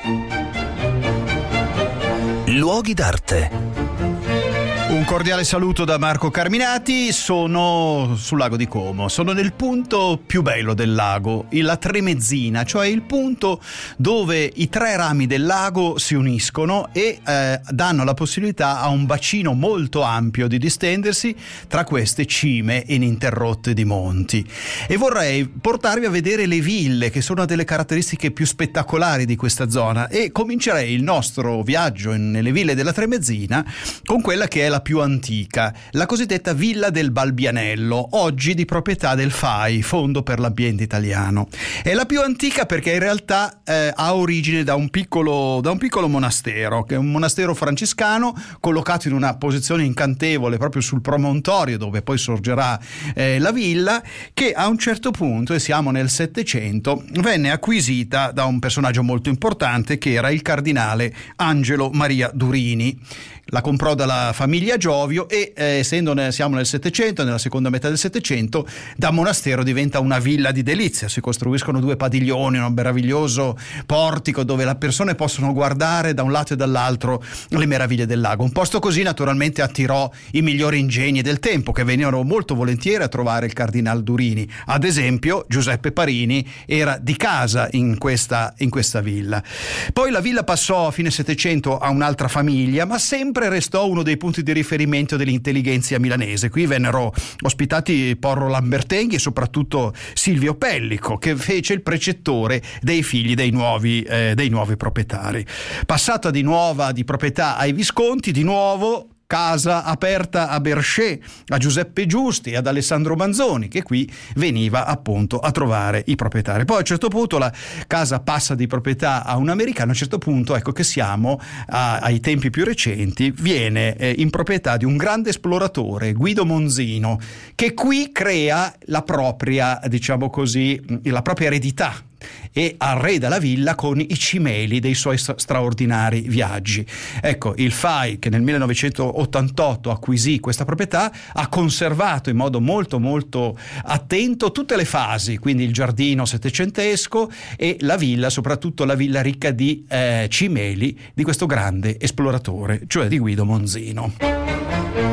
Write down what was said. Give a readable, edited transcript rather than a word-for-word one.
Luoghi d'arte. Un cordiale saluto da Marco Carminati. Sono sul lago di Como, sono nel punto più bello del lago, la Tremezzina, cioè il punto dove i tre rami del lago si uniscono e danno la possibilità a un bacino molto ampio di distendersi tra queste cime ininterrotte di monti. E vorrei portarvi a vedere le ville, che sono delle caratteristiche più spettacolari di questa zona, e comincerei il nostro viaggio nelle ville della Tremezzina con quella che è la più antica, la cosiddetta Villa del Balbianello, oggi di proprietà del FAI, Fondo per l'Ambiente Italiano. È la più antica perché in realtà ha origine da un piccolo monastero, che è un monastero francescano collocato in una posizione incantevole proprio sul promontorio dove poi sorgerà la villa, che a un certo punto, e siamo nel Settecento, venne acquisita da un personaggio molto importante che era il cardinale Angelo Maria Durini. La comprò dalla famiglia Giovio e siamo nel Settecento, nella seconda metà del Settecento, da monastero diventa una villa di delizia. Si costruiscono 2 padiglioni, un meraviglioso portico dove le persone possono guardare da un lato e dall'altro le meraviglie del lago. Un posto così naturalmente attirò i migliori ingegni del tempo, che venivano molto volentieri a trovare il cardinal Durini. Ad esempio Giuseppe Parini era di casa in questa villa. Poi la villa passò a fine Settecento a un'altra famiglia, ma sempre restò uno dei punti di riferimento dell'intellighenzia milanese. Qui vennero ospitati Porro Lambertenghi e soprattutto Silvio Pellico, che fece il precettore dei figli dei nuovi proprietari. Passata di proprietà ai Visconti, di nuovo casa aperta a Berchet, a Giuseppe Giusti e ad Alessandro Manzoni, che qui veniva appunto a trovare i proprietari. Poi a un certo punto la casa passa di proprietà a un americano. A un certo punto, ecco che siamo ai tempi più recenti, viene in proprietà di un grande esploratore, Guido Monzino, che qui crea la propria, diciamo così, la propria eredità e arreda la villa con i cimeli dei suoi straordinari viaggi. Ecco, il FAI, che nel 1988 acquisì questa proprietà, ha conservato in modo molto molto attento tutte le fasi, quindi il giardino settecentesco e la villa, soprattutto la villa ricca di cimeli di questo grande esploratore, cioè di Guido Monzino.